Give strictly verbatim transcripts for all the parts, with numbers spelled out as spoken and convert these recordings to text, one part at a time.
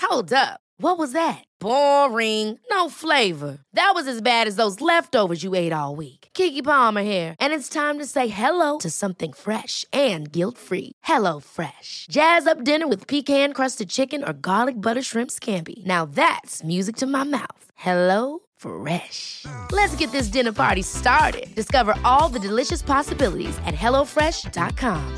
Hold up. What was that? Boring. No flavor. That was as bad as those leftovers you ate all week. Keke Palmer here, and it's time to say hello to something fresh and guilt-free. Hello Fresh. Jazz up dinner with pecan-crusted chicken or garlic butter shrimp scampi. Now that's music to my mouth. Hello Fresh. Let's get this dinner party started. Discover all the delicious possibilities at hello fresh dot com.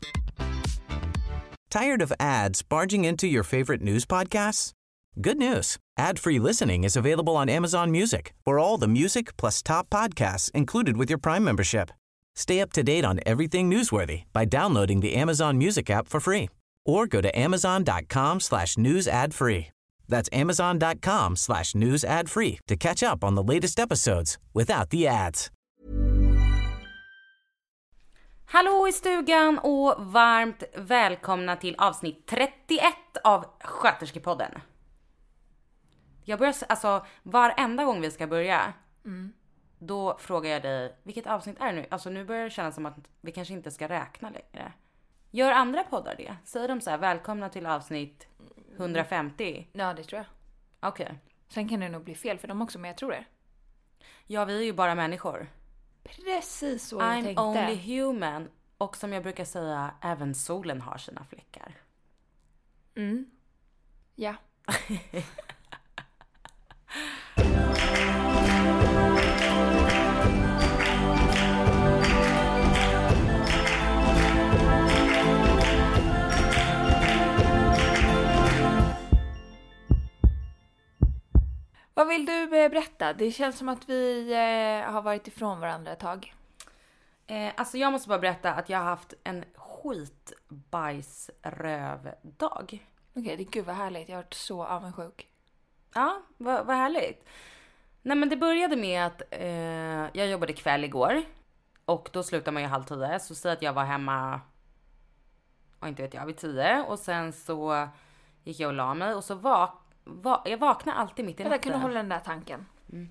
Tired of ads barging into your favorite news podcasts? Good news. Ad-free listening is available on Amazon Music for all the music plus top podcasts included with your Prime membership. Stay up to date on everything newsworthy by downloading the Amazon Music app for free or go to amazon.com slash news ad free. That's amazon.com slash news ad free to catch up on the latest episodes without the ads. Hallå i stugan och varmt välkomna till avsnitt trettioett av Sköterskepodden. Jag börjar, alltså varenda gång vi ska börja, mm. då frågar jag dig, vilket avsnitt är det nu? Alltså nu börjar det kännas som att vi kanske inte ska räkna längre. Gör andra poddar det? Säger de så här, välkomna till avsnitt hundrafemtio? Ja, det tror jag. Okej. Okay. Sen kan det nog bli fel för dem också, men jag tror det. Ja, vi är ju bara människor. Precis så jag I'm tänkte. only human. Och som jag brukar säga, även solen har sina fläckar. Mm. Ja. Vad vill du berätta? Det känns som att vi eh, har varit ifrån varandra ett tag. Eh, alltså jag måste bara berätta att jag har haft en skitbajsrövdag. Okej, okay, det gud vad härligt. Jag har varit så avundsjuk. Ja, vad, vad härligt. Nej men det började med att eh, jag jobbade kväll igår. Och då slutade man ju halv tio. Så säg att jag var hemma, och inte vet jag, vid tio. Och sen så gick jag och la mig. Och så vak va jag vaknar alltid mitt i natten. Jag kan du hålla den där tanken. Mm.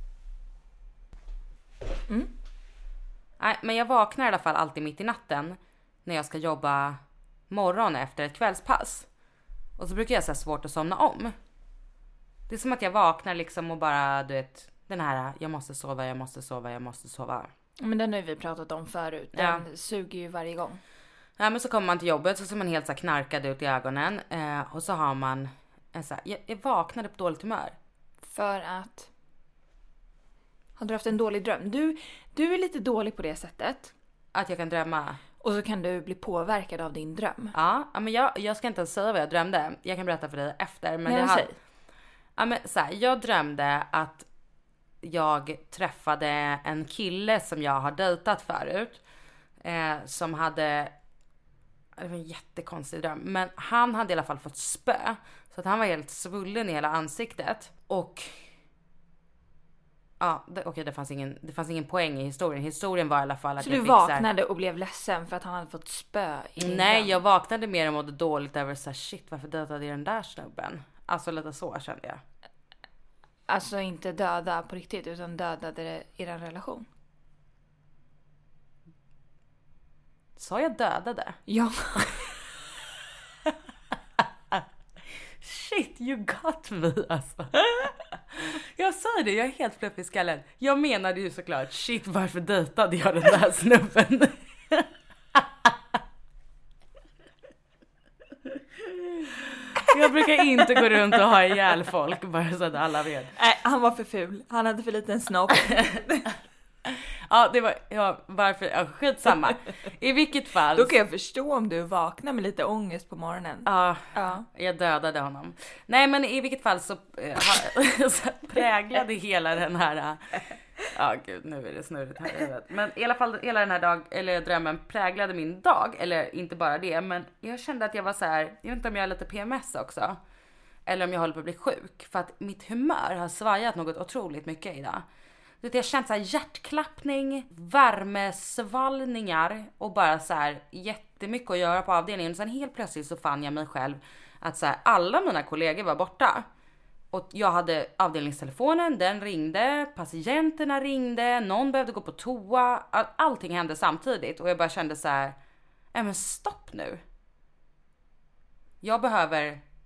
Mm. Nej, men jag vaknar i alla fall alltid mitt i natten när jag ska jobba morgon efter ett kvällspass. Och så brukar jag så här svårt att somna om. Det är som att jag vaknar liksom och bara, du vet, den här, jag måste sova, jag måste sova, jag måste sova. Men den har vi pratat om förut. Den ja. suger ju varje gång. Ja, men så kommer man till jobbet så ser man helt så här knarkad ut i ögonen. Eh, och så har man en så här, jag, jag vaknade på dåligt humör. För att... Har du haft en dålig dröm? Du, du är lite dålig på det sättet. Att jag kan drömma. Och så kan du bli påverkad av din dröm. Ja, men jag, jag ska inte ens säga vad jag drömde. Jag kan berätta för dig efter. Men Nej, det hade, ja, men så här, jag drömde att jag träffade en kille som jag har dejtat förut. Eh, som hade... Det var en jättekonstig dröm. Men han hade i alla fall fått spö. Så att han var helt svullen i hela ansiktet. Och... Ja, okej, okay, det fanns ingen det fanns ingen poäng i historien. Historien var i alla fall att så jag du fick vaknade så här... och blev ledsen för att han hade fått spö i din Nej, dröm. jag vaknade mer och mådde dåligt över så här, shit, varför dödade jag den där snubben? Alltså lite så kände jag. Alltså inte döda på riktigt, utan dödade er relation. Sa jag dödade? Ja. Shit, you got me alltså. Jag sa det, jag är helt fluffig i skallen. Jag menade ju såklart, shit, varför dejtade jag den där snubben? Jag brukar inte gå runt och ha ihjäl folk, bara så att alla vet. Nej, han var för ful. Han hade för liten snopp. Ja, det var, ja, varför, ja, skitsamma. I vilket fall. Då kan jag förstå om du vaknar med lite ångest på morgonen. Ja, ja. Jag dödade honom. Nej, men i vilket fall så, äh, så präglade hela den här, ja gud, nu är det snurrigt här. Men i alla fall, hela den här dag, eller drömmen präglade min dag. Eller inte bara det, men jag kände att jag var så här, jag vet inte om jag har lite P M S också. Eller om jag håller på att bli sjuk. För att mitt humör har svajat något otroligt mycket idag. Jag har känt så här hjärtklappning, värmesvallningar och bara så här jättemycket att göra på avdelningen. Och sen helt plötsligt så fann jag mig själv att så här, alla mina kollegor var borta. Och jag hade avdelningstelefonen, den ringde, patienterna ringde, någon behövde gå på toa. Allting hände samtidigt och jag bara kände så här, nej men stopp nu. Jag behöver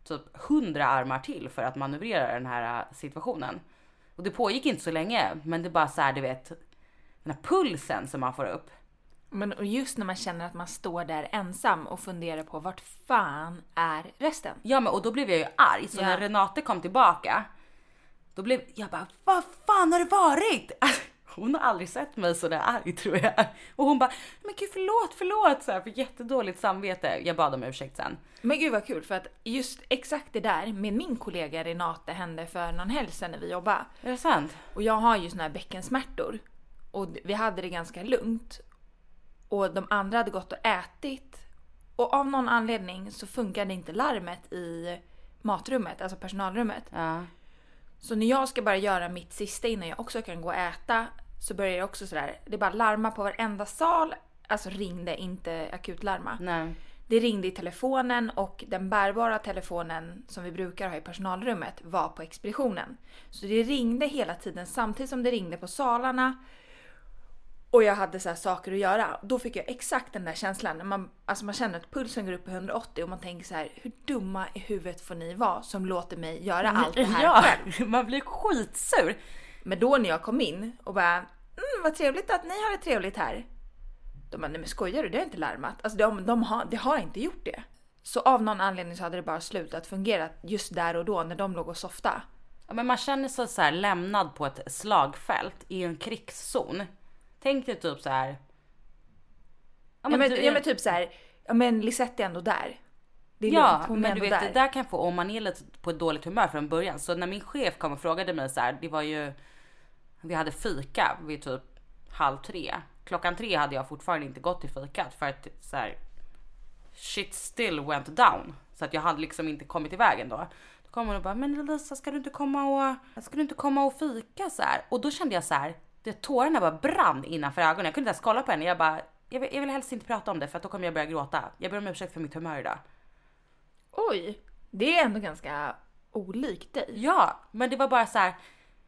typ hundra armar till för att manövrera den här situationen. Och det pågick inte så länge, men det är bara så här, du vet, den här pulsen som man får upp. Men och just när man känner att man står där ensam och funderar på vart fan är resten? Ja, men och då blev jag ju arg. Så ja. när Renate kom tillbaka, då blev jag bara, vad fan har det varit? Hon har aldrig sett mig så där arg, tror jag. Och hon bara, men gud förlåt, förlåt. Så här, för jättedåligt samvete. Jag bad om ursäkt sen. Men gud vad kul, för att just exakt det där med min kollega Renate hände för någon helg sedan när vi jobbade. Är det sant? Och jag har ju såna här bäckensmärtor. Och vi hade det ganska lugnt. Och de andra hade gått och ätit. Och av någon anledning så funkade inte larmet i matrummet, alltså personalrummet. Ja. Så när jag ska bara göra mitt sista innan jag också kan gå och äta, så börjar jag också sådär, det bara larma på varenda sal. Alltså ringde, inte akutlarma. Nej. Det ringde i telefonen och den bärbara telefonen som vi brukar ha i personalrummet var på expeditionen. Så det ringde hela tiden samtidigt som det ringde på salarna. Och jag hade så här saker att göra. Då fick jag exakt den där känslan. När man, alltså man känner att pulsen går upp på hundraåttio och man tänker så här, hur dumma i huvudet får ni vara som låter mig göra allt det här ja, själv? Man blir skitsur. Men då när jag kom in och bara, mm, vad trevligt att ni har det trevligt här. De bara, nej men skojar du, det har inte larmat. Alltså de, de har, det har inte gjort det. Så av någon anledning så hade det bara slutat fungera just där och då när de låg och softa. Ja, men man känner sig så här lämnad på ett slagfält i en krigszon. Tänk dig typ så här. Ja Ja men, men, du, ja, men typ så här, ja men Lisette är ändå där. Det är ja, lugnt, hon är men ändå du vet, där. det där kan få, om man är lite på ett dåligt humör från början. Så när min chef kom och frågade mig så här, det var ju, vi hade fika vid typ halv tre. Klockan tre hade jag fortfarande inte gått till fikat för att så här, shit still went down. Så att jag hade liksom inte kommit i vägen då. Då kom hon och bara, men Lisa, ska du inte komma och, ska du inte komma och fika så här? Och då kände jag så här, det tårarna bara brann innanför ögonen. Jag kunde inte ens kolla på henne. Jag bara, jag vill, jag vill helst inte prata om det för att då kommer jag börja gråta. Jag ber om ursäkt för mitt humör idag. Oj, det är ändå ganska olikt dig. Ja, men det var bara så här.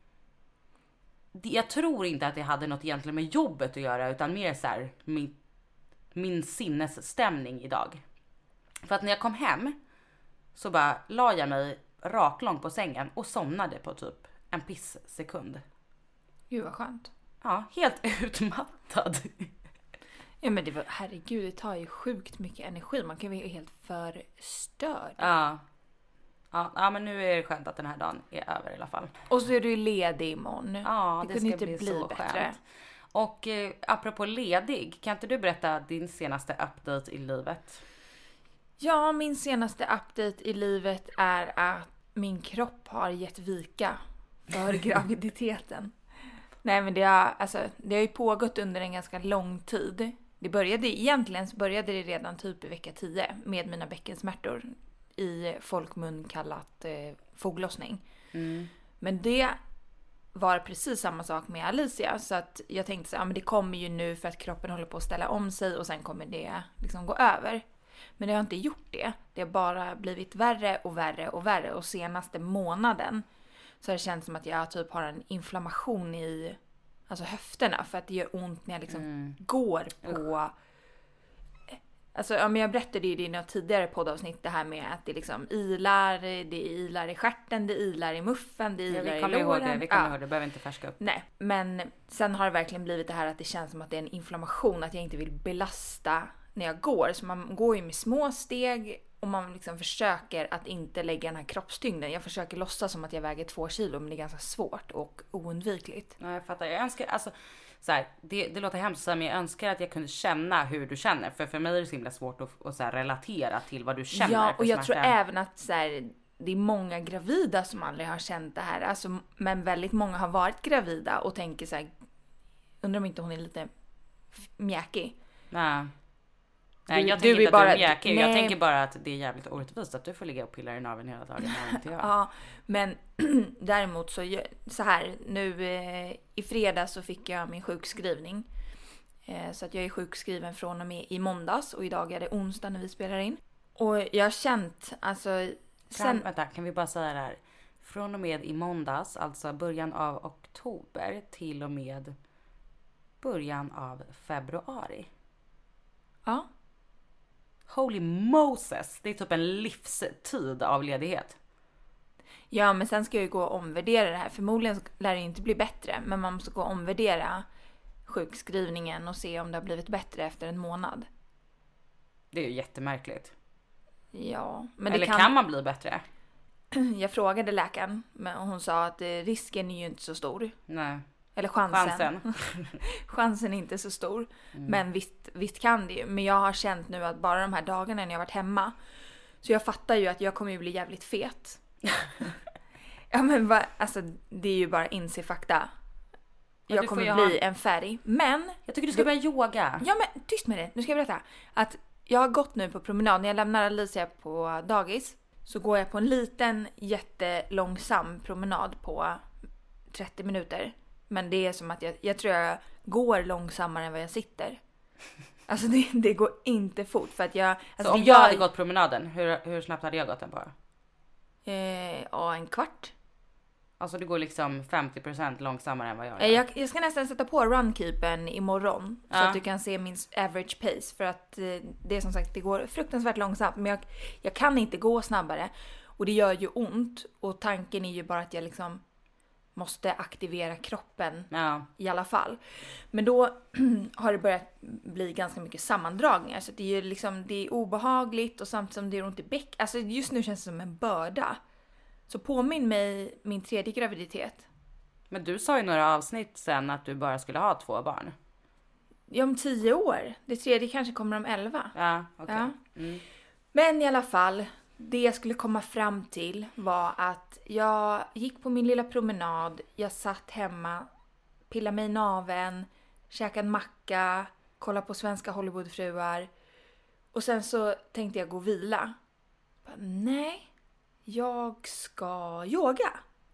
Jag tror inte att det hade något egentligen med jobbet att göra, utan mer så här min, min sinnesstämning idag. För att när jag kom hem så bara la jag mig raklång på sängen och somnade på typ en pissekund. Gud vad skönt. Ja, helt utmattad. Ja men det var, herregud, det tar ju sjukt mycket energi. Man kan ju vara helt förstörd. Ja. Ja, ja, men nu är det skönt att den här dagen är över i alla fall. Och så är du ledig imorgon. Ja, det, det ska kunde inte bli, bli så bättre. skönt. Och eh, apropå ledig, kan inte du berätta din senaste update i livet? Ja, min senaste update i livet är att min kropp har gett vika för graviditeten. Nej men det har, alltså, det har ju pågått under en ganska lång tid. Det började, egentligen så började det redan typ i vecka tio med mina bäckensmärtor. I folkmun kallat eh, foglossning. Mm. Men det var precis samma sak med Alicia. Så att jag tänkte så, ja, men det kommer ju nu för att kroppen håller på att ställa om sig. Och sen kommer det liksom gå över. Men det har inte gjort det. Det har bara blivit värre och värre och värre. Och senaste månaden så har det känts som att jag typ har en inflammation i alltså höfterna. För att det gör ont när jag liksom Mm. går på... Alltså, ja, men jag berättade ju det i något tidigare poddavsnitt det här med att det liksom ilar, det ilar i stjärten, det ilar i muffen, det Ja, ilar vi i kommer ihåg låren. det, vi kommer Ja. ihåg det, behöver inte färska upp. Nej, men sen har det verkligen blivit det här att det känns som att det är en inflammation, att jag inte vill belasta när jag går. Så man går ju med små steg och man liksom försöker att inte lägga den här kroppstyngden. Jag försöker låtsas som att jag väger två kilo, men det är ganska svårt och oundvikligt. Ja, jag fattar. Jag önskar, alltså, så här, det, det låter hemskt, men jag önskar att jag kunde känna hur du känner. För för mig är det så himla svårt att, att så här, relatera till vad du känner. Ja, för och jag tror smärta. även att så här, det är många gravida som aldrig har känt det här. Alltså, men väldigt många har varit gravida och tänker så här, undrar om inte hon är lite f- mjäkig. Nej. Nej, Du- jag du tänker är inte bara- att du är mjäkig. Jag nej. tänker bara att det är jävligt orättvist att du får ligga och pilla i naveln hela dagen och inte jag. Ja, men däremot så, gö- så här, nu eh, i fredag så fick jag min sjukskrivning. Eh, så att jag är sjukskriven från och med i måndags och idag är det onsdag när vi spelar in. Och jag har känt, alltså... Sen... Sen, Vänta, kan vi bara säga det här? Från och med i måndags, alltså början av oktober till och med början av februari. ja. Holy Moses, det är typ en livstid av ledighet. Ja, men sen ska jag ju gå och omvärdera det här. Förmodligen lär det inte bli bättre, men man måste gå och omvärdera sjukskrivningen och se om det har blivit bättre efter en månad. Det är ju jättemärkligt. Ja, men Eller det kan... kan man bli bättre? Jag frågade läkaren, men hon sa att risken är ju inte så stor. Nej. Eller chansen. Chansen. Chansen är inte så stor. Mm. Men visst, visst kan det ju. Men jag har känt nu att bara de här dagarna när jag varit hemma. Så jag fattar ju att jag kommer ju bli jävligt fet. Ja men va, alltså det är ju bara inse fakta. Men jag du får kommer ju bli ha- en färg. Men... Jag tycker du ska börja yoga. Ja men tyst med det. Nu ska jag berätta. Att jag har gått nu på promenad. När jag lämnar Alicia på dagis. Så går jag på en liten jättelångsam promenad på trettio minuter. Men det är som att jag, jag tror jag går långsammare än vad jag sitter. Alltså det, det går inte fort. För att jag... Alltså Så om det jag gör- hade gått promenaden, hur, hur snabbt hade jag gått den på? Eh, ja, en kvart. Alltså du går liksom femtio procent långsammare än vad jag Eh, gör. Jag, jag ska nästan sätta på runkeepen imorgon. Så Ja. att du kan se min average pace. För att eh, det är som sagt, det går fruktansvärt långsamt. Men jag, jag kan inte gå snabbare. Och det gör ju ont. Och tanken är ju bara att jag liksom måste aktivera kroppen Ja. i alla fall. Men då har det börjat bli ganska mycket sammandragningar. Så det är ju liksom, det är obehagligt och samtidigt som det är ont i bäck. Alltså just nu känns det som en börda. Så påminn mig min tredje graviditet. Men du sa ju några avsnitt sen att du bara skulle ha två barn. Ja, om tio år. Det tredje kanske kommer om elva. Ja, okej. Ja. Mm. Men i alla fall, det jag skulle komma fram till var att jag gick på min lilla promenad. Jag satt hemma, pillade mig i naveln, käkade en macka, kollade på svenska Hollywoodfruar. Och sen så tänkte jag gå och vila. Bara, nej, jag ska yoga.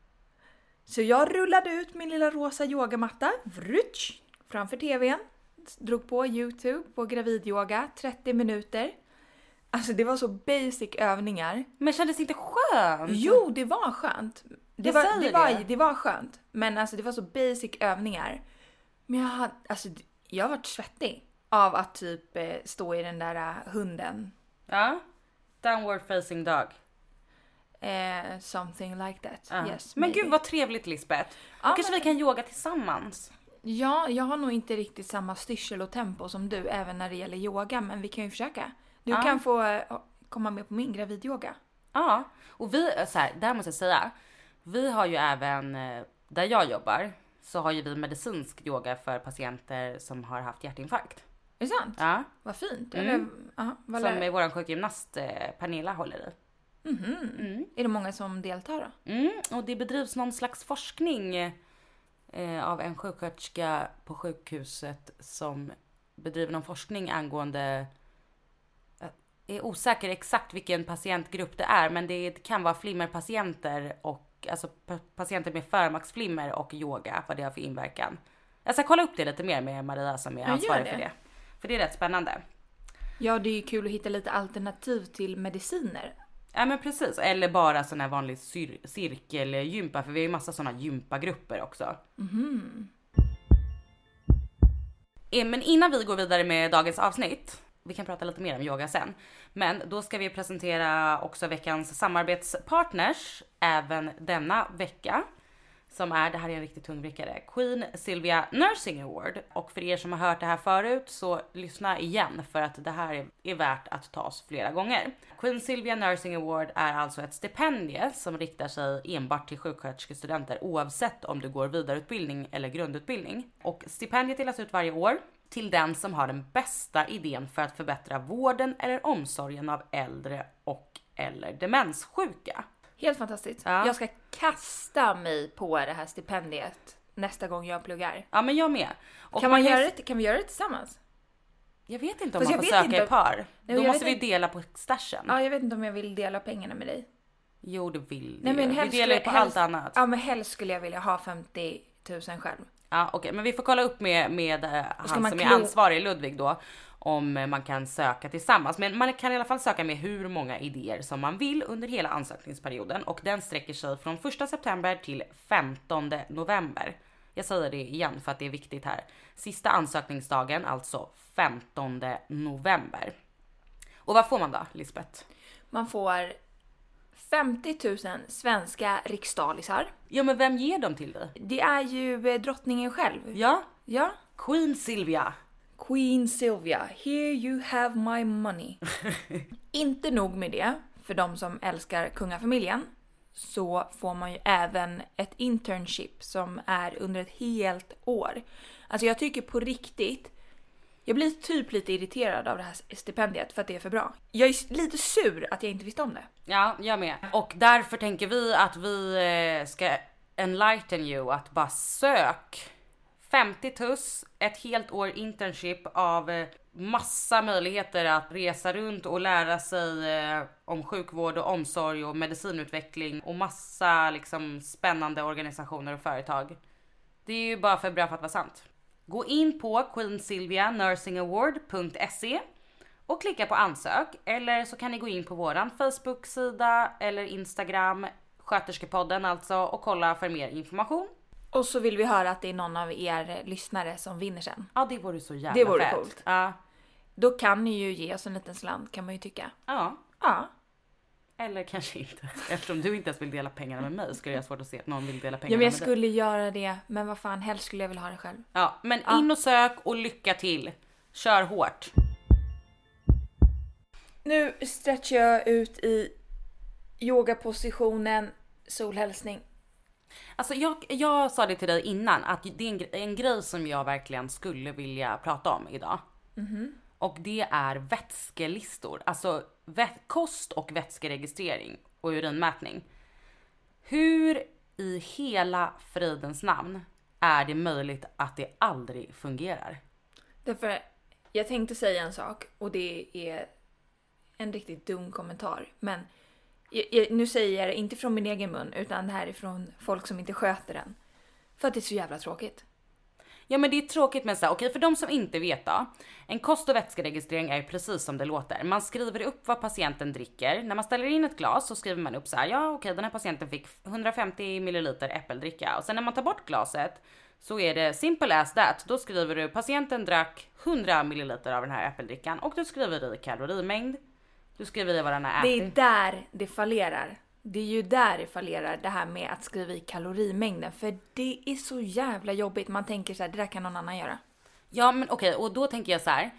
Så jag rullade ut min lilla rosa yogamatta, vrutsch, framför tvn. Drog på YouTube på gravidyoga, trettio minuter. Alltså det var så basic övningar. Men kändes inte skönt? Jo, det var skönt. Det Jag var, säger det, var, det. det var skönt. Men alltså det var så basic övningar. Men jag hade, alltså jag var svettig av att typ eh, stå i den där uh, hunden. Ja. Downward facing dog. Eh, something like that. Ja. Yes, Men maybe. gud vad trevligt Lisbeth. Ja, Då kanske men- vi kan yoga tillsammans. Ja, jag har nog inte riktigt samma styrsel och tempo som du även när det gäller yoga. Men vi kan ju försöka. Du Ja. kan få eh, komma med på min gravidyoga. Ja, och vi, så här, det här måste jag säga. Vi har ju även, eh, där jag jobbar, så har ju vi medicinsk yoga för patienter som har haft hjärtinfarkt. Är det sant? Ja, Vad fint. Mm. Eller, ja, vad som lär- är vår sjukgymnast eh, Pernilla håller i. Mhm. Mm. Är det många som deltar då? Mm, och det bedrivs någon slags forskning eh, av en sjuksköterska på sjukhuset som bedriver någon forskning angående, jag är osäker exakt vilken patientgrupp det är, men det kan vara flimmerpatienter och alltså pa- patienter med förmaksflimmer och yoga, vad det har för inverkan. Jag ska kolla upp det lite mer med Maria som är Ja, gör ansvarig det. för det. För det är rätt spännande. Ja, det är ju kul att hitta lite alternativ till mediciner. Ja men precis, eller bara sån här vanlig cir- cirkelgympa, för vi har ju massa såna gympagrupper också. Mhm. Eh, Men innan vi går vidare med dagens avsnitt, vi kan prata lite mer om yoga sen, men då ska vi presentera också veckans samarbetspartners även denna vecka. Som är, det här är en riktigt tungvrickare, Queen Silvia Nursing Award. Och för er som har hört det här förut så lyssna igen, för att det här är, är värt att tas flera gånger. Queen Silvia Nursing Award är alltså ett stipendie som riktar sig enbart till sjuksköterskestudenter oavsett om du går vidareutbildning eller grundutbildning. Och stipendiet delas ut varje år till den som har den bästa idén för att förbättra vården eller omsorgen av äldre och eller demenssjuka. Helt fantastiskt. Ja. Jag ska kasta mig på det här stipendiet nästa gång jag pluggar. Ja men jag med. Och Kan, man kan- göra det, kan vi göra det tillsammans? Jag vet inte om Fast man jag får vet söka inte i par. Nej, Då jag måste vet vi inte. dela på stashen. Ja, jag vet inte om jag vill dela pengarna med dig. Jo, det vill Nej, vi. men Vi helst delar ju skulle- på helst- allt annat. Ja, men helst skulle jag vilja ha femtio tusen själv. Ja, okej. Men vi får kolla upp med, med eh, han man som klo- är ansvarig, Ludvig då, om eh, man kan söka tillsammans. Men man kan i alla fall söka med hur många idéer som man vill under hela ansökningsperioden. Och den sträcker sig från första september till femtonde november. Jag säger det igen för att det är viktigt här. Sista ansökningsdagen, alltså femtonde november. Och vad får man då, Lisbeth? Man får femtio tusen svenska riksdalisar. Ja, men vem ger dem till dig? Det är ju eh, drottningen själv. Ja, Ja. Queen Silvia. Queen Silvia, here you have my money. Inte nog med det, för de som älskar kungafamiljen så får man ju även ett internship som är under ett helt år. Alltså jag tycker på riktigt, jag blir typ lite irriterad av det här stipendiet för att det är för bra. Jag är lite sur att jag inte visste om det. Ja, jag med. Och därför tänker vi att vi ska enlighten you att bara sök femtio tuss, ett helt år internship av massa möjligheter att resa runt och lära sig eh, om sjukvård och omsorg och medicinutveckling och massa liksom spännande organisationer och företag. Det är ju bara för bra för att vara sant. Gå in på queen silvia nursing award punkt se och klicka på ansök, eller så kan ni gå in på våran Facebook-sida eller Instagram, Sköterskepodden alltså, och kolla för mer information. Och så vill vi höra att det är någon av er lyssnare som vinner sen. Ja, det vore så jävla Det vore fett. coolt. Ja. Då kan ni ju ge oss en liten slant, kan man ju tycka. Ja. Ja. Eller kanske inte. Eftersom du inte ens vill dela pengarna med mig skulle jag svårt att se att någon vill dela Ja, pengarna men jag med dig. skulle göra det, men vad fan, helst skulle jag vilja ha det själv. Ja, men Ja. in och sök och lycka till. Kör hårt. Nu stretchar jag ut i yogapositionen, solhälsning. Alltså jag, jag sa det till dig innan att det är en, en grej som jag verkligen skulle vilja prata om idag. Mm-hmm. Och det är vätskelistor. Alltså vät, kost och vätskeregistrering och urinmätning. Hur i hela fridens namn är det möjligt att det aldrig fungerar? Därför, jag tänkte säga en sak och det är en riktigt dum kommentar. Men jag, jag, nu säger jag det inte från min egen mun utan det här är från folk som inte sköter den. För att det är så jävla tråkigt. Ja, men det är tråkigt, men så här, okej, för de som inte vet då. En kost- och vätskeregistrering är precis som det låter. Man skriver upp vad patienten dricker. När man ställer in ett glas så skriver man upp så här: ja, okej, den här patienten fick hundrafemtio milliliter äppeldricka. Och sen när man tar bort glaset så är det simple as that. Då skriver du patienten drack hundra milliliter av den här äppeldrickan och du skriver i kalorimängd. Du skriver i vad den har Det ätit. är där det fallerar. Det är ju där det fallerar, det här med att skriva i kalorimängden. För det är så jävla jobbigt. Man tänker så här, det där kan någon annan göra. Ja, men okej, och då tänker jag så här.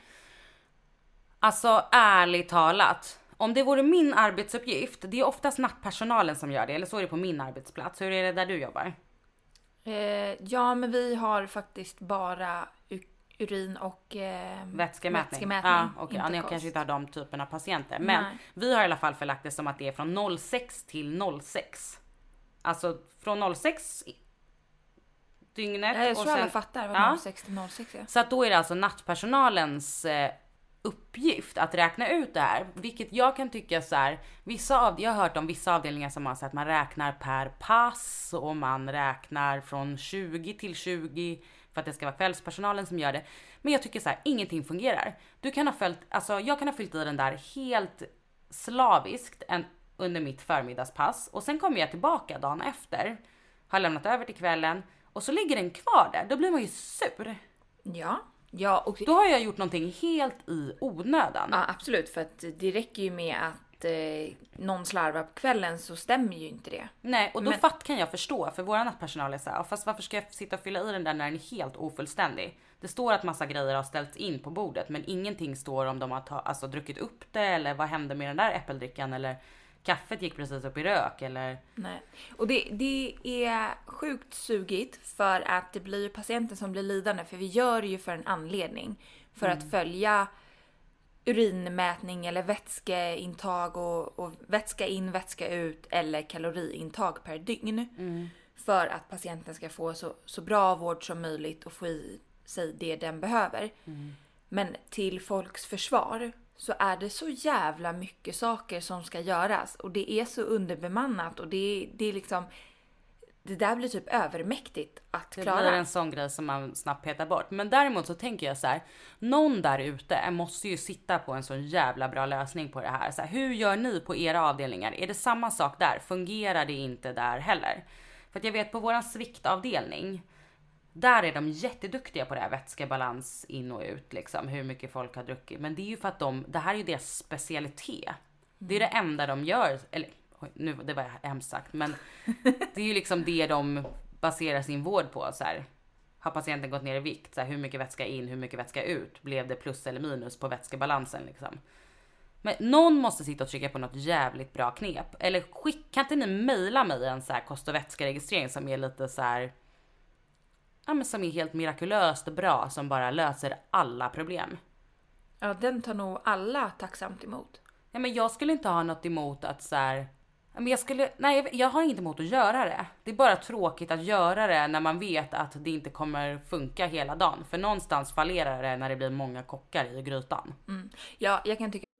Alltså ärligt talat, om det vore min arbetsuppgift, det är oftast nattpersonalen som gör det, eller så är det på min arbetsplats. Hur är det där du jobbar? Eh, ja, men vi har faktiskt bara u- urin och eh, Vätskemätning. vätskemätning. Ja, okej. inte Ja, ni kost. kanske inte har de typen av patienter. Men Nej. vi har i alla fall förlagt det som att det är från noll sex till noll sex. Alltså från noll sex dygnet. Jag och tror sen, alla fattar vad Ja. noll sex till noll sex är. Så att då är det alltså nattpersonalens eh, uppgift att räkna ut det här. Vilket jag kan tycka så här, vissa av, jag har hört om vissa avdelningar som har sagt att man räknar per pass och man räknar från tjugo till tjugo för att det ska vara kvällspersonalen som gör det. Men jag tycker så här, ingenting fungerar. Du kan ha följt, alltså jag kan ha fyllt i den där helt slaviskt en, under mitt förmiddagspass och sen kommer jag tillbaka dagen efter, har lämnat över till kvällen och så ligger den kvar där. Då blir man ju sur. Ja, ja och Då har jag gjort någonting helt i onödan. ja, absolut, för att det räcker ju med att eh, någon slarvar på kvällen så stämmer ju inte det. Nej, och då Men- fatt kan jag förstå, för våra nattpersonal är så här, fast varför ska jag sitta och fylla i den där när den är helt ofullständig? Det står att massa grejer har ställts in på bordet, men ingenting står om de har ta, alltså, druckit upp det, eller vad hände med den där äppeldrickan, eller kaffet gick precis upp i rök, eller... Nej. Och det, det är sjukt sugigt för att det blir ju patienten som blir lidande, för vi gör det ju för en anledning. För att följa urinmätning eller vätskeintag och, och vätska in, vätska ut eller kaloriintag per dygn. Mm. För att patienten ska få så, så bra vård som möjligt och få i sig det den behöver. Mm. Men till folks försvar så är det så jävla mycket saker som ska göras. Och det är så underbemannat och det, det är liksom... Det där blir typ övermäktigt att Det klara. blir en sån grej som man snabbt petar bort. Men däremot så tänker jag så här, någon där ute måste ju sitta på en sån jävla bra lösning på det här. Så här, hur gör ni på era avdelningar? Är det samma sak där? Fungerar det inte där heller? För att jag vet på våran sviktavdelning, Där är de jätteduktiga på det här vätskebalans in och ut, liksom, hur mycket folk har druckit. Men det är ju för att de, det här är ju deras specialitet. Det är det enda de gör, eller nu det var hemskt sagt, men det är ju liksom det de baserar sin vård på. Så här, har patienten gått ner i vikt? Så här, hur mycket vätska in, hur mycket vätska ut? Blev det plus eller minus på vätskebalansen liksom? Men någon måste sitta och trycka på något jävligt bra knep. Eller skick, kan inte ni mejla mig en så här kost- och vätskeregistrering som är lite så här, ja, men som är helt mirakulöst och bra, som bara löser alla problem. Ja, den tar nog alla tacksamt emot. Ja, men jag skulle inte ha något emot att så här, men jag skulle, nej, jag har inget emot att göra det. Det är bara tråkigt att göra det när man vet att det inte kommer funka hela dagen. För någonstans fallerar det när det blir många kockar i grytan. Mm. Ja, jag kan tycka.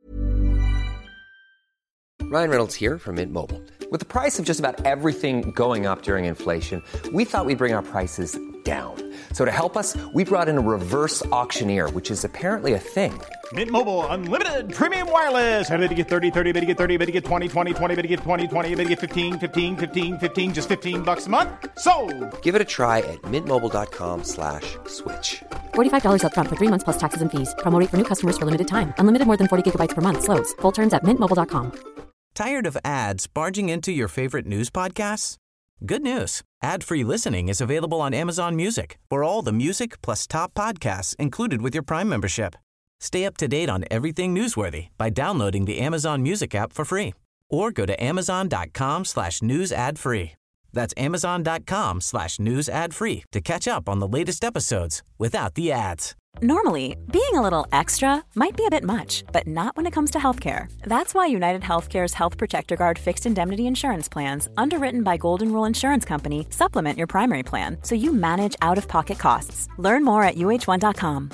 Ryan Reynolds here from Mint Mobile. With the price of just about everything going up during inflation, we thought we'd bring our prices down. So to help us, we brought in a reverse auctioneer, which is apparently a thing. Mint Mobile Unlimited Premium Wireless. How to get thirty, thirty, bit to get thirty, bit to get twenty, twenty, twenty, bit to get twenty, twenty, bit to get fifteen, fifteen, fifteen, fifteen, just fifteen bucks a month? Sold! Give it a try at mintmobile.com slash switch. forty-five dollars up front for three months plus taxes and fees. Promo rate for new customers for limited time. Unlimited more than forty gigabytes per month. Slows full terms at mint mobile dot com. Tired of ads barging into your favorite news podcasts? Good news. Ad-free listening is available on Amazon Music for all the music plus top podcasts included with your Prime membership. Stay up to date on everything newsworthy by downloading the Amazon Music app for free or go to amazon.com slash news ad free. That's amazon.com slash news ad free to catch up on the latest episodes without the ads. Normally, being a little extra might be a bit much, but not when it comes to healthcare. That's why United Healthcare's Health Protector Guard fixed indemnity insurance plans, underwritten by Golden Rule Insurance Company, supplement your primary plan so you manage out-of-pocket costs. Learn more at u h one dot com.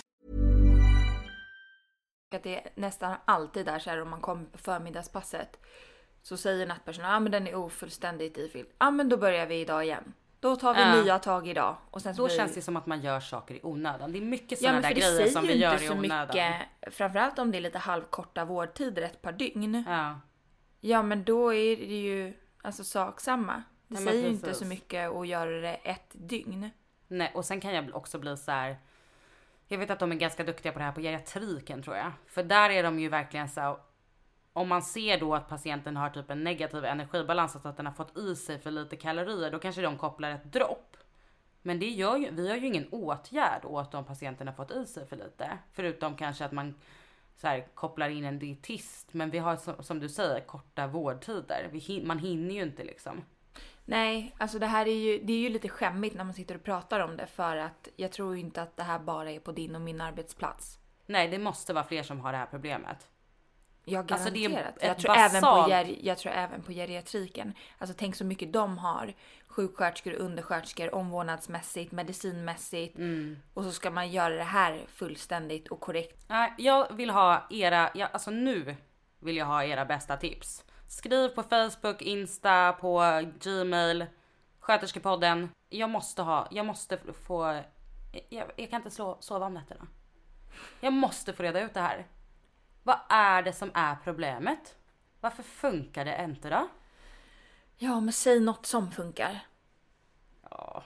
Att det är nästan alltid där så här, om man kommer på förmiddagspasset så säger nattpersonen, ja ah, men den är ofullständigt ifylld. Ja ah, men då börjar vi idag igen. Då tar vi äh. nya tag idag. Och sen så Då blir... känns det som att man gör saker i onödan. Det är mycket ja, sådana där grejer som vi gör i onödan. Mycket, framförallt om det är lite halvkorta vårdtider, ett par dygn. Ja. Ja, men då är det ju alltså sak samma. Det ja, säger ju inte så mycket att göra det ett dygn. Nej, och sen kan jag också bli så här. Jag vet att de är ganska duktiga på det här på geriatriken, tror jag. För där är de ju verkligen så här, om man ser då att patienten har typ en negativ energibalans, alltså att den har fått i sig för lite kalorier, då kanske de kopplar ett dropp. Men det gör ju, vi har ju ingen åtgärd åt om patienten har fått i sig för lite. Förutom kanske att man så här, kopplar in en dietist. Men vi har som, som du säger korta vårdtider. Vi, man hinner ju inte liksom. Nej, alltså det här är ju, det är ju lite skämmigt när man sitter och pratar om det. För att jag tror inte att det här bara är på din och min arbetsplats. Nej, det måste vara fler som har det här problemet. Jag garanterat. Alltså jag, tror även på ger, jag tror även på geriatriken. Alltså tänk så mycket de har. Sjuksköterskor, undersköterskor, omvårdnadsmässigt, medicinmässigt. Mm. Och så ska man göra det här fullständigt och korrekt. Nej, jag vill ha era, jag, alltså nu vill jag ha era bästa tips. Skriv på Facebook, Insta, på Gmail, Sköterskepodden. Jag måste ha, jag måste få, jag, jag kan inte slå, sova om nätterna. Jag måste få reda ut det här. Vad är det som är problemet? Varför funkar det inte då? Ja, men säg något som funkar. Ja.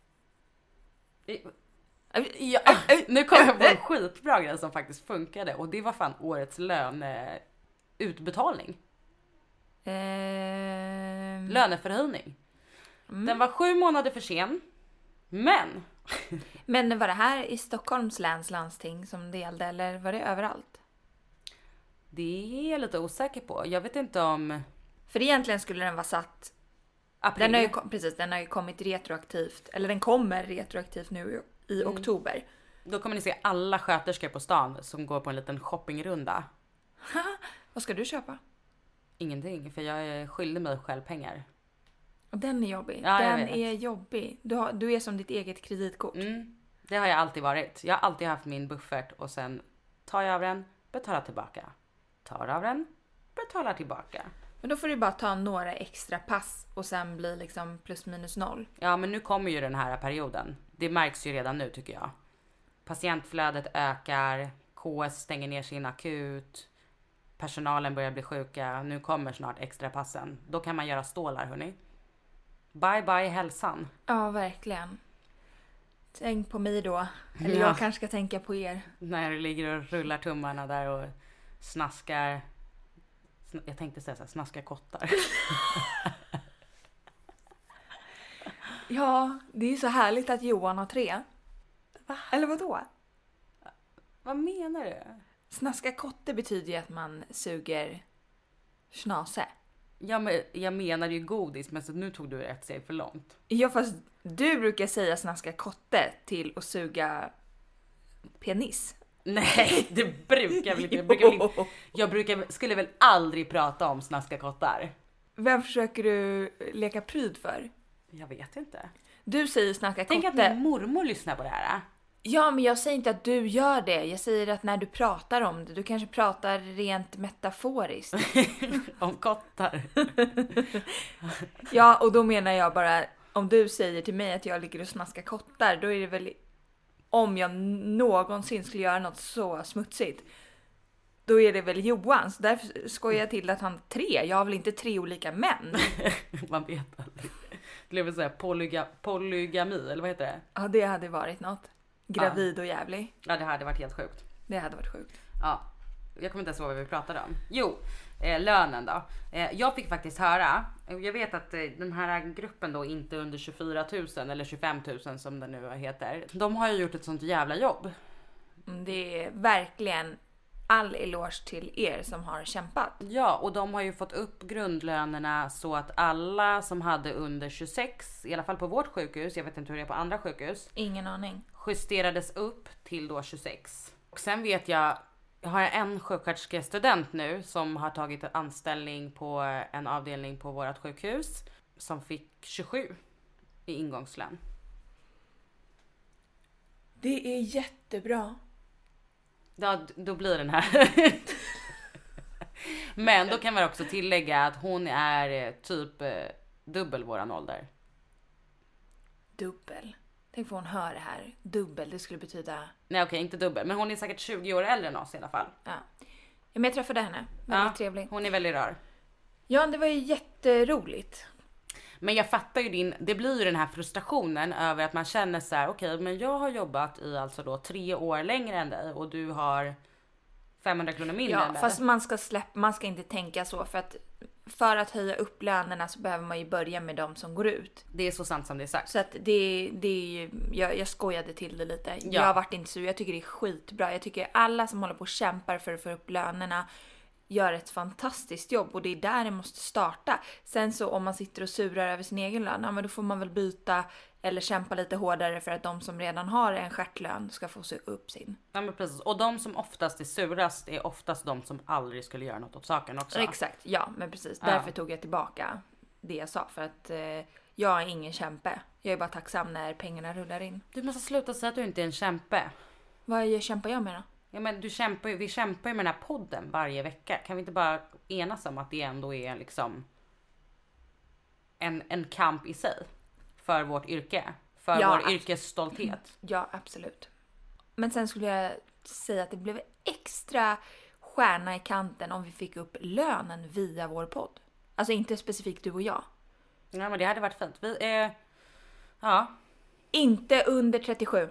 ja nu kom jag på en skitbra grej som faktiskt funkade. Och det var fan årets löneutbetalning. Eh... Löneförhöjning. Mm. Den var sju månader för sen. Men... men var det här i Stockholms läns landsting som det gällde? Eller var det överallt? Det är jag lite osäker på. Jag vet inte om... För egentligen skulle den vara satt... April. Den har ju, precis, den har ju kommit retroaktivt. Eller den kommer retroaktivt nu i mm. oktober. Då kommer ni se alla sköterskor på stan som går på en liten shoppingrunda. Vad ska du köpa? Ingenting, för jag är skyldig mig själv pengar. Och den är jobbig. Ja, den är jobbig. Du, har, du är som ditt eget kreditkort. Mm. Det har jag alltid varit. Jag har alltid haft min buffert och sen tar jag av den, betalar tillbaka. Tar av den, betalar tillbaka. Men då får du bara ta några extra pass och sen bli liksom plus minus noll. Ja, men nu kommer ju den här perioden. Det märks ju redan nu tycker jag. Patientflödet ökar, K S stänger ner sin akut, personalen börjar bli sjuka, nu kommer snart extra passen. Då kan man göra stålar, hörni. Bye bye hälsan. Ja, verkligen. Tänk på mig då. Eller Ja. jag kanske ska tänka på er. När du ligger och rullar tummarna där och snaskar. Jag tänkte säga så här, snaskar kottar. Ja, det är ju så härligt att Johan har tre. Va? Eller vadå? Vad menar du? Snaska kotte betyder ju att man suger schnase. Ja, men jag menar ju godis, men så nu tog du ett steg för långt. Ja, fast du brukar säga snaska kotte till att suga penis. Nej, det brukar jag väl inte. Jag, brukar väl inte, jag brukar, skulle väl aldrig prata om snaska kottar. Vem försöker du leka pryd för? Jag vet inte. Du säger snacka Tänk kotte. att min mormor lyssnar på det här. Ja, men jag säger inte att du gör det. Jag säger att när du pratar om det, du kanske pratar rent metaforiskt. Om kottar. Ja, och då menar jag bara, om du säger till mig att jag ligger och snaskar kottar, då är det väl, om jag någonsin skulle göra något så smutsigt, då är det väl Johans. Därför skojar jag till att han har tre. Jag har väl inte tre olika män. Man vet aldrig. Det är väl såhär polyga, polygami, eller vad heter det? Ja, det hade varit något. Gravid och jävlig. Ja, det hade varit helt sjukt. Det hade varit sjukt. Ja, jag kommer inte ens ihåg vad vi pratade om. Jo, eh, lönen då. Eh, jag fick faktiskt höra, jag vet att eh, den här gruppen då inte under tjugofyra tusen eller tjugofem tusen som den nu heter. De har ju gjort ett sånt jävla jobb. Mm, det är verkligen all eloge till er som har kämpat. Ja, och de har ju fått upp grundlönerna så att alla som hade under tjugosex, i alla fall på vårt sjukhus, jag vet inte hur det är på andra sjukhus, Ingen aning. justerades upp till då tjugosex. Och sen vet jag, jag har en sjuksköterskestudent nu som har tagit en anställning på en avdelning på vårt sjukhus som fick tjugosju i ingångslön. Det är jättebra. Ja, då blir den här. Men då kan man också tillägga att hon är typ dubbel våran ålder. Dubbel. Tänk vad hon hör det här. Dubbel, det skulle betyda... Nej okej, inte dubbel. Men hon är säkert tjugo år äldre än oss i alla fall. Ja. Ja, men jag träffade henne. Väldigt trevlig. Hon är väldigt rar. Ja, det var ju jätteroligt. Men jag fattar ju din, det blir ju den här frustrationen över att man känner så här: okej, okay, men jag har jobbat i alltså då tre år längre än dig och du har femhundra kronor mindre Ja, än mig. fast man ska släppa, man ska inte tänka så, för att för att höja upp lönerna så behöver man ju börja med de som går ut. Det är så sant som det är sagt. Så att det, det är ju, jag, jag skojade till det lite. Ja. Jag har varit inte så, jag tycker det är skitbra. Jag tycker alla som håller på och kämpar för att få upp lönerna gör ett fantastiskt jobb, och det är där det måste starta. Sen så om man sitter och surar över sin egen lön, ja, men då får man väl byta eller kämpa lite hårdare för att de som redan har en stjärtlön ska få se upp sin. Ja, men precis. Och de som oftast är surast är oftast de som aldrig skulle göra något åt saken också. Exakt, ja, men precis. Ja. Därför tog jag tillbaka det jag sa, för att eh, jag är ingen kämpe. Jag är bara tacksam när pengarna rullar in. Du måste sluta säga att du inte är en kämpe. Vad jag kämpar jag med då? Ja, men du kämpar ju, vi kämpar ju med den här podden varje vecka. Kan vi inte bara enas om att det ändå är liksom en, en kamp i sig för vårt yrke, för Ja, vår absolut. yrkesstolthet. Ja, absolut. Men sen skulle jag säga att det blev extra stjärna i kanten om vi fick upp lönen via vår podd. Alltså inte specifikt du och jag. Ja, men det hade varit fint. Vi är, ja. Inte under trettiosju.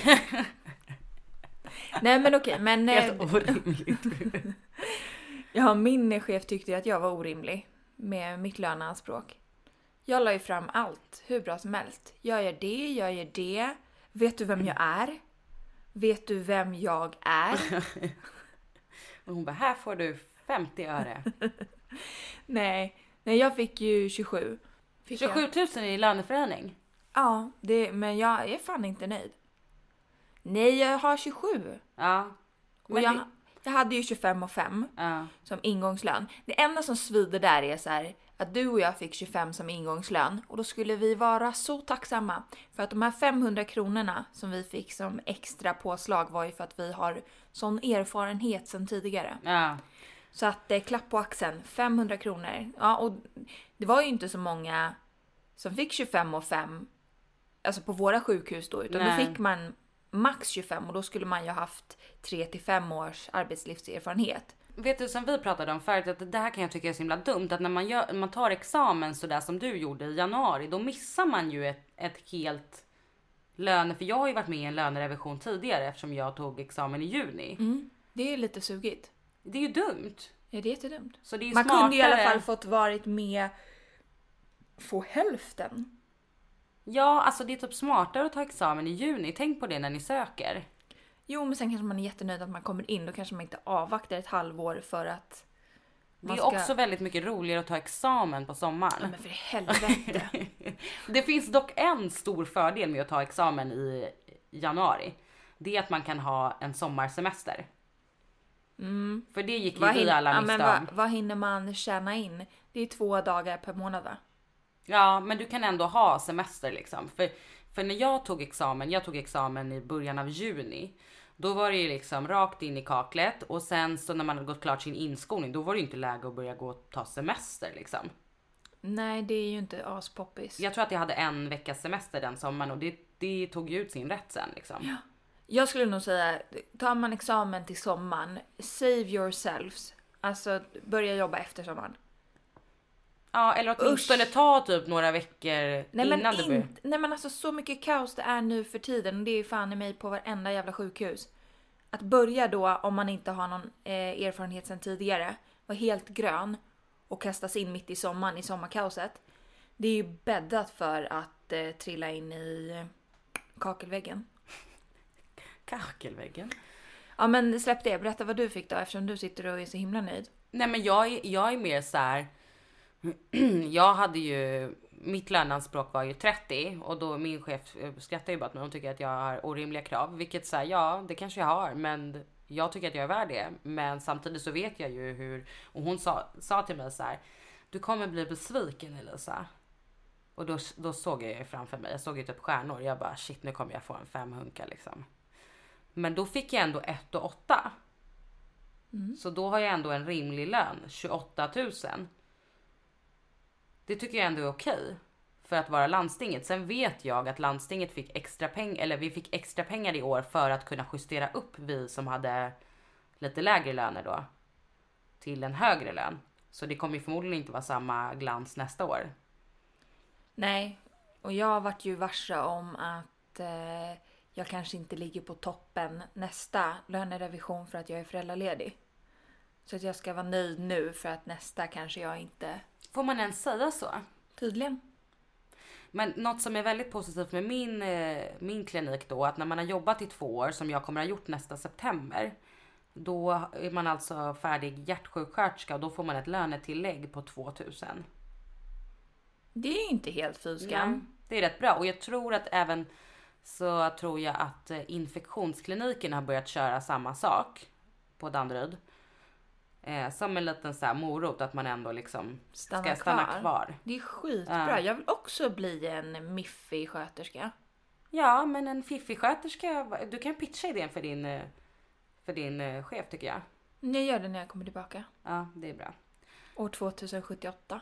Nej, men okej, men... Helt eh, orimligt. Ja, min chef tyckte att jag var orimlig med mitt löneanspråk. Jag la ju fram allt, hur bra som helst. Jag gör det, jag gör det. Vet du vem jag är? Vet du vem jag är? Och hon bara, här får du femtio öre. Nej, nej, jag fick ju tjugosju. Fick jag. tjugosju tusen i löneförhöjning. Ja, det, men jag är fan inte nöjd. Nej, jag har tjugosju. Ja. Och Men jag, det- jag hade ju tjugofem och fem Ja. som ingångslön. Det enda som svider där är så här att du och jag fick tjugofem som ingångslön. Och då skulle vi vara så tacksamma. För att de här femhundra kronorna som vi fick som extra påslag var ju för att vi har sån erfarenhet sedan tidigare. Ja. Så att eh, klapp på axeln, femhundra kronor. Ja, och det var ju inte så många som fick tjugofem och fem, alltså på våra sjukhus då, utan Nej. då fick man max tjugofem, och då skulle man ju ha haft tre till fem års arbetslivserfarenhet. Vet du, som vi pratade om förut, att det här kan jag tycka är så himla dumt, att när man, gör, man tar examen så där som du gjorde i januari, då missar man ju ett, ett helt löner, för jag har ju varit med i en lönerevision tidigare eftersom jag tog examen i juni. Mm. Det är lite sugigt. Det är ju dumt. Ja, det är jättedumt. Så det är ju Man smartare. kunde i alla fall fått varit med, få hälften. Ja, alltså det är typ smartare att ta examen i juni. Tänk på det när ni söker. Jo, men sen kanske man är jättenöjd att man kommer in. Då kanske man inte avvaktar ett halvår för att Det är ska... också väldigt mycket roligare att ta examen på sommaren. Ja, men för helvete. Det finns dock en stor fördel med att ta examen i januari. Det är att man kan ha en sommarsemester. Mm. För det gick ju Vad vi hin- alla ja, miste men om. vad, vad hinner man tjäna in? Det är två dagar per månad, va? Ja, men du kan ändå ha semester liksom. För, för när jag tog examen, jag tog examen i början av juni. Då var det ju liksom rakt in i kaklet. Och sen så när man hade gått klart sin inskolning, då var det ju inte läge att börja gå och ta semester liksom. Nej, det är ju inte aspoppis. Jag tror att jag hade en veckas semester den sommaren och det, det tog ju ut sin rätt sen liksom. Ja. Jag skulle nog säga, tar man examen till sommaren, save yourselves. Alltså, börja jobba efter sommaren. Ja, eller åtminstone ta typ några veckor Nej, innan men du börjar. in, nej men alltså så mycket kaos det är nu för tiden. Och det är fan i mig på varenda jävla sjukhus. Att börja då, om man inte har någon eh, erfarenhet sedan tidigare, vara helt grön och kastas in mitt i sommaren i sommarkaoset. Det är ju bäddat för att eh, trilla in i eh, kakelväggen. Kakelväggen? Ja, men släpp det. Berätta vad du fick då, eftersom du sitter och är så himla nöjd. Nej, men jag är, jag är mer så här. Jag hade ju, mitt löneanspråk var ju trettio och då min chef skrattar ju bara att mig. Hon tycker att jag har orimliga krav, vilket säger ja, det kanske jag har, men jag tycker att jag är värd det. Men samtidigt så vet jag ju hur, och hon sa, sa till mig så här: du kommer bli besviken, Elisa. Och då, då såg jag ju framför mig, jag såg ju typ stjärnor. Jag bara shit, nu kommer jag få en femhunka liksom. Men då fick jag ändå ett och åtta. Mm. Så då har jag ändå en rimlig lön, tjugoåtta tusen. Det tycker jag ändå är okej för att vara landstinget. Sen vet jag att landstinget fick extra pengar, eller vi fick extra pengar i år för att kunna justera upp vi som hade lite lägre löner då till en högre lön. Så det kommer ju förmodligen inte vara samma glans nästa år. Nej, och jag har varit ju varse om att eh, jag kanske inte ligger på toppen nästa lönerevision för att jag är föräldraledig. Så att jag ska vara nöjd nu för att nästa kanske jag inte... Får man ens säga så? Tydligen. Men något som är väldigt positivt med min, eh, min klinik då, att när man har jobbat i två år, som jag kommer att ha gjort nästa september, då är man alltså färdig hjärtsjuksköterska och då får man ett lönetillägg på tvåtusen. Det är inte helt fyskam. Nej, det är rätt bra. Och jag tror att även så tror jag att infektionskliniken har börjat köra samma sak på Danderyd. Eh, som en liten så här morot att man ändå liksom stanna ska stanna kvar. kvar. Det är skitbra. Ja. Jag vill också bli en miffig sköterska. Ja, men en fiffig sköterska, du kan pitcha idén för din, för din chef tycker jag. Jag gör det när jag kommer tillbaka. Ja, det är bra. År tvåtusendsjuttioåtta.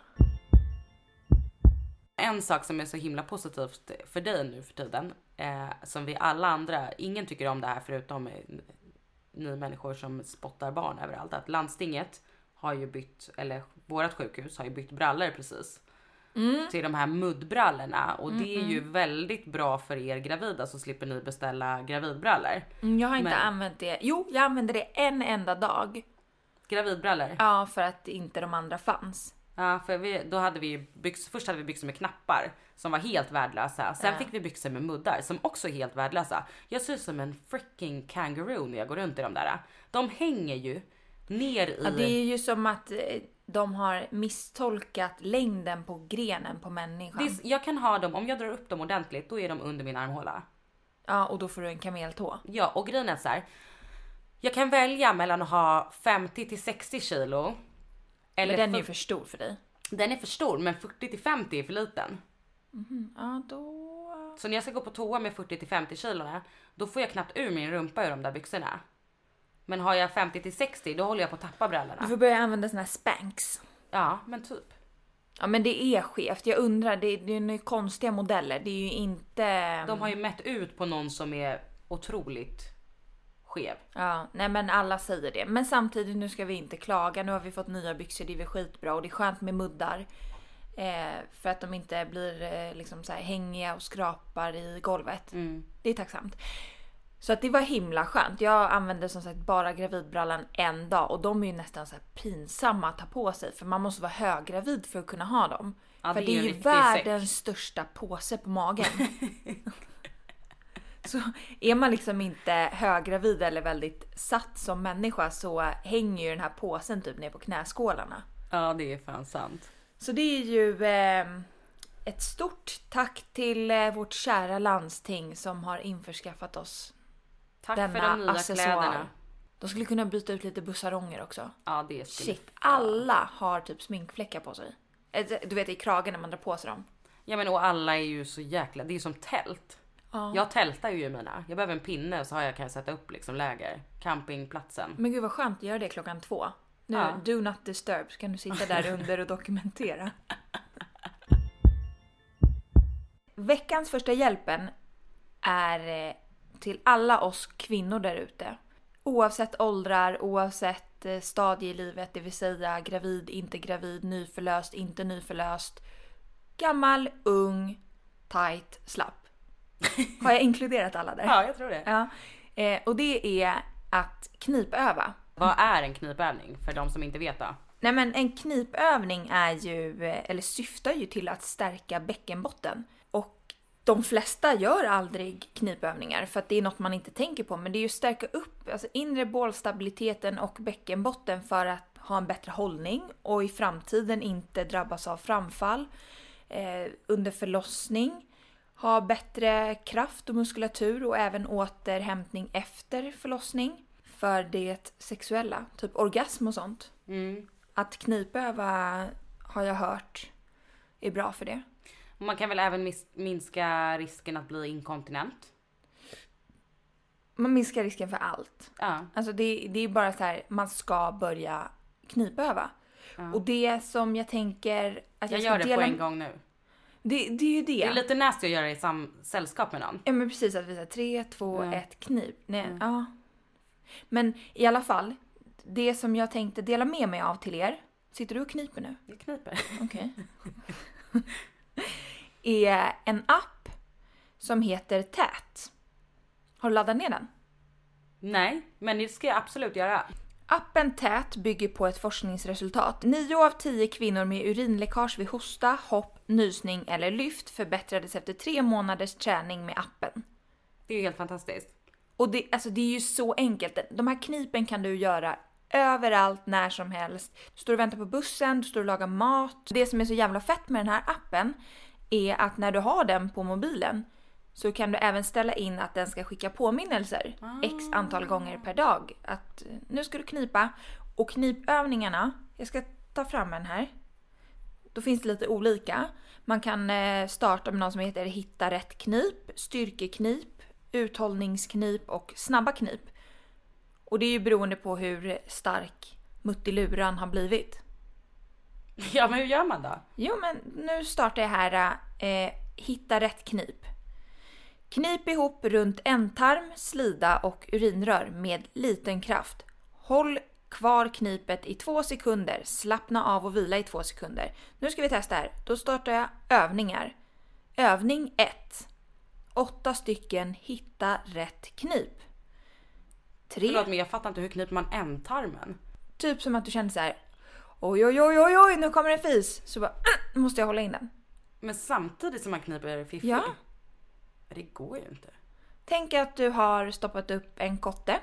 En sak som är så himla positivt för dig nu för tiden, eh, som vi alla andra, ingen tycker om det här förutom ni människor som spottar barn överallt, att landstinget har ju bytt, eller vårat sjukhus har ju bytt brallor precis. Mm. Till de här muddbrallorna. Och det är ju väldigt bra för er gravida, så slipper ni beställa gravidbrallor. Mm, jag har inte Men... använt det. Jo, jag använde det en enda dag. Gravidbrallor? Ja, för att inte de andra fanns. Ja, för vi, då hade vi byxor, först hade vi byxor med knappar som var helt värdelösa. Sen ja. fick vi byxor med muddar som också är helt värdelösa. Jag ser ut som en freaking kangaroo när jag går runt i de där. De hänger ju ner i... Ja, det är ju som att de har misstolkat längden på grenen på människan. Det, jag kan ha dem, om jag drar upp dem ordentligt, då är de under min armhåla. Ja, och då får du en kameltå. Ja, och grejen är så här. Jag kan välja mellan att ha femtio till sextio kilo. Eller den är ju för stor för dig. Den är för stor, men fyrtio till femtio är för liten. Mm, ja, då... Så när jag ska gå på toa med fyrtio till femtio kilorna, då får jag knappt ur min rumpa ur de där byxorna. Men har jag femtio till sextio, då håller jag på att tappa brallorna. Du får börja använda såna här Spanx. Ja, men typ. Ja, men det är skevt. Jag undrar, det är, det är konstiga modeller. Det är ju inte... De har ju mätt ut på någon som är otroligt skev. Ja, nej men alla säger det. Men samtidigt, nu ska vi inte klaga. Nu har vi fått nya byxor, det är väl skitbra. Och det är skönt med muddar. Eh, för att de inte blir eh, liksom så här hängiga och skrapar i golvet. Mm. Det är tacksamt. Så att det var himla skönt. Jag använde som sagt bara gravidbrallan en dag. Och de är ju nästan så här pinsamma att ta på sig. För man måste vara höggravid för att kunna ha dem. Ja, för det det är är ju ju riktigt världens säck. största påse på magen. Så är man liksom inte höggravid eller väldigt satt som människa så hänger ju den här påsen typ ner på knäskålarna. Ja, det är fan sant. Så det är ju eh, ett stort tack till eh, vårt kära landsting som har införskaffat oss Tack denna för de nya accessoar. kläderna. De skulle kunna byta ut lite bussaronger också. Ja, det skulle... Shit, alla har typ sminkfläckar på sig. Du vet i kragen när man drar på sig dem. Ja, men och alla är ju så jäkla... Det är ju som tält. Ja. Jag tältar ju i mina. Jag behöver en pinne och så har jag, kan jag sätta upp liksom läger. Campingplatsen. Men gud vad skönt att göra det klockan två. Nu, Ja. do not disturb, så kan du sitta där under och dokumentera. Veckans första hjälpen är eh, till alla oss kvinnor där ute. Oavsett åldrar, oavsett eh, stadie i livet, det vill säga gravid, inte gravid, nyförlöst, inte nyförlöst. Gammal, ung, tight, slapp. Har jag inkluderat alla där? Ja, jag tror det. Ja. Eh, och det är att knipöva. Vad är en knipövning för de som inte vet då? Nej men en knipövning är ju, eller syftar ju till att stärka bäckenbotten. Och de flesta gör aldrig knipövningar för att det är något man inte tänker på. Men det är ju att stärka upp alltså inre bålstabiliteten och bäckenbotten för att ha en bättre hållning. Och i framtiden inte drabbas av framfall eh, under förlossning. Ha bättre kraft och muskulatur och även återhämtning efter förlossning. För det sexuella, typ orgasm och sånt. Mm. Att knipöva har jag hört är bra för det. Man kan väl även mis- minska risken att bli inkontinent? Man minskar risken för allt. Ja. Alltså det, det är bara så här, man ska börja knipöva. Ja. Och det som jag tänker att jag, jag ska gör det dela... på en gång nu. Det, det är ju det. Det är lite nasty att göra det i sam- sällskap med någon. Ja men precis, att vi säger tre, två, Mm. ett, knip. Nej, Mm. ja. Men i alla fall, det som jag tänkte dela med mig av till er. Sitter du och kniper nu? Det kniper. Okej. Är en app som heter Tät. Har du laddat ner den? Nej, men det ska jag absolut göra. Appen Tät bygger på ett forskningsresultat. nio av tio kvinnor med urinläckage vid hosta, hopp, nysning eller lyft förbättrades efter tre månaders träning med appen. Det är ju helt fantastiskt. Och det, alltså det är ju så enkelt. De här knipen kan du göra överallt, när som helst. Du står och väntar på bussen, du står och lagar mat. Det som är så jävla fett med den här appen är att när du har den på mobilen så kan du även ställa in att den ska skicka påminnelser x antal gånger per dag. Att nu ska du knipa. Och knipövningarna, jag ska ta fram en här. Då finns det lite olika. Man kan starta med någon som heter hitta rätt knip, styrkeknip, uthållningsknip och snabba knip. Och det är ju beroende på hur stark muttiluran har blivit. Ja, men hur gör man då? Jo, men nu startar jag här. Eh, hitta rätt knip. Knip ihop runt ändtarm, slida och urinrör med liten kraft. Håll kvar knipet i två sekunder. Slappna av och vila i två sekunder. Nu ska vi testa här. Då startar jag övningar. Övning ett. Åtta stycken hitta rätt knip. Tre. Förlåt, men jag fattar inte, hur kniper man ändtarmen? Typ som att du känner så här. Oj, oj, oj, oj, oj, nu kommer en fis. Så bara, äh, måste jag hålla in den. Men samtidigt som man kniper fiffig? Ja. Det går ju inte. Tänk att du har stoppat upp en kotte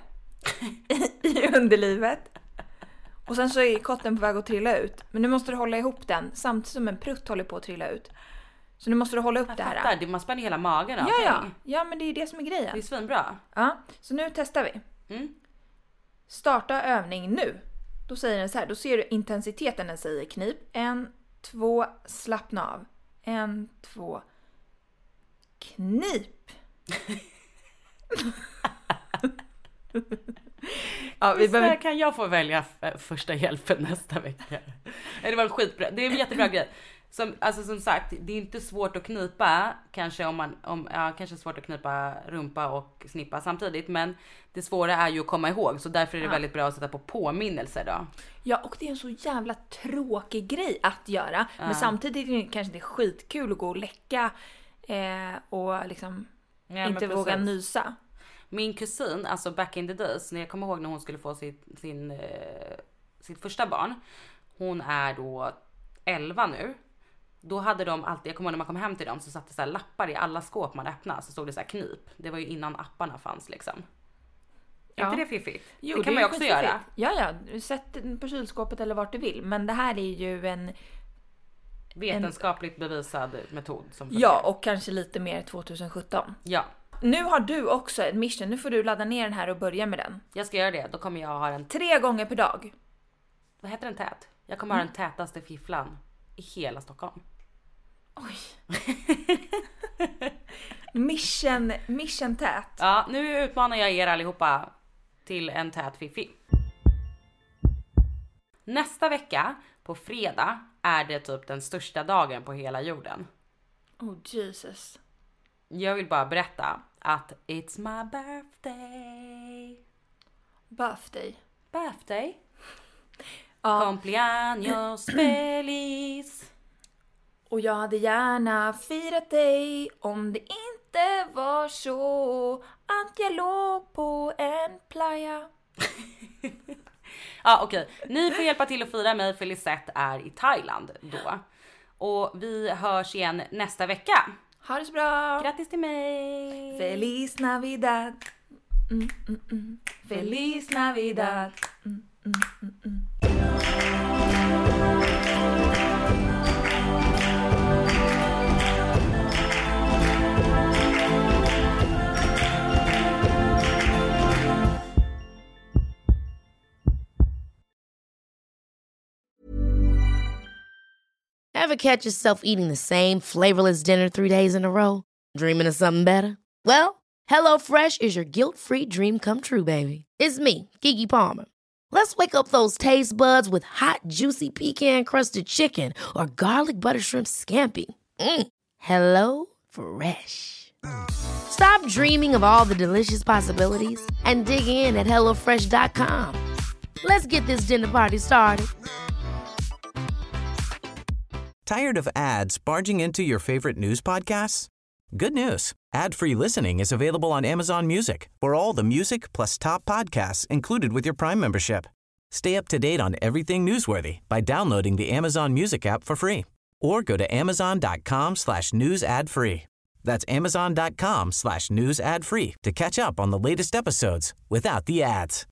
i underlivet. Och sen så är kotten på väg att trilla ut. Men nu måste du hålla ihop den samtidigt som en prutt håller på att trilla ut. Så nu måste du hålla upp Jag det här. fattar, det man spänner hela magen och Ja, ja. allting. Ja, men det är det som är grejen. Det är svinbra. Ja, så nu testar vi. Mm. Starta övning nu. Då säger den så här, då ser du intensiteten den säger knip. En, två, slappna av. En, två, knip. Ja, vi Visst, behöver... kan jag få välja f- första hjälpen nästa vecka? Det var en skitbra, det är en jättebra grej. som, alltså som sagt, det är inte svårt att knipa, kanske om man, om, ja, kanske svårt att knipa rumpa och snippa samtidigt, men det svåra är ju att komma ihåg, så därför är det ja. väldigt bra att sätta på påminnelser då. Ja, och det är en så jävla tråkig grej att göra, ja. men samtidigt är det kanske det är skitkul att gå och läcka eh, och liksom ja, inte våga nysa. Min kusin, alltså back in the days, när jag kommer ihåg när hon skulle få sitt, sin, eh, sitt första barn, hon är då elva nu. Då hade de alltid, jag kommer ihåg när man kom hem till dem så satt det så här lappar i alla skåp man öppnade, så stod det så här knip. Det var ju innan apparna fanns liksom. Är ja. inte det fiffigt? Jo, det kan det man ju också göra. Ja, ja. Sätt den på kylskåpet eller vart du vill. Men det här är ju en... vetenskapligt en... bevisad metod. Som ja, och kanske lite mer tjugohundrasjutton. Ja. Nu har du också ett mission. Nu får du ladda ner den här och börja med den. Jag ska göra det. Då kommer jag ha en... Tre gånger per dag. Vad heter den tät? Jag kommer mm. ha den tätaste fifflan i hela Stockholm. Oj. mission, mission tät. Ja, nu utmanar jag er allihopa till en tät fiffi. Nästa vecka på fredag är det typ den största dagen på hela jorden. Oh Jesus. Jag vill bara berätta att it's my birthday. Birthday. Birthday. Ja. Cumpleaños feliz. Och jag hade gärna firat dig om det inte var så att jag låg på en playa. Ja, okej. Okay. Ni får hjälpa till att fira mig, för Lisette är i Thailand då. Och vi hörs igen nästa vecka. Ha det så bra. Grattis till mig. Feliz Navidad. Mm, mm, mm. Feliz Navidad. Mm, mm, mm, mm. Ever catch yourself eating the same flavorless dinner three days in a row? Dreaming of something better? Well, HelloFresh is your guilt-free dream come true, baby. It's me, Keke Palmer. Let's wake up those taste buds with hot, juicy pecan-crusted chicken or garlic butter shrimp scampi. Mm. Hello Fresh. Stop dreaming of all the delicious possibilities and dig in at hello fresh dot com. Let's get this dinner party started. Tired of ads barging into your favorite news podcasts? Good news. Ad-free listening is available on Amazon Music for all the music plus top podcasts included with your Prime membership. Stay up to date on everything newsworthy by downloading the Amazon Music app for free or go to amazon.com slash news ad free. That's amazon.com slash news ad free to catch up on the latest episodes without the ads.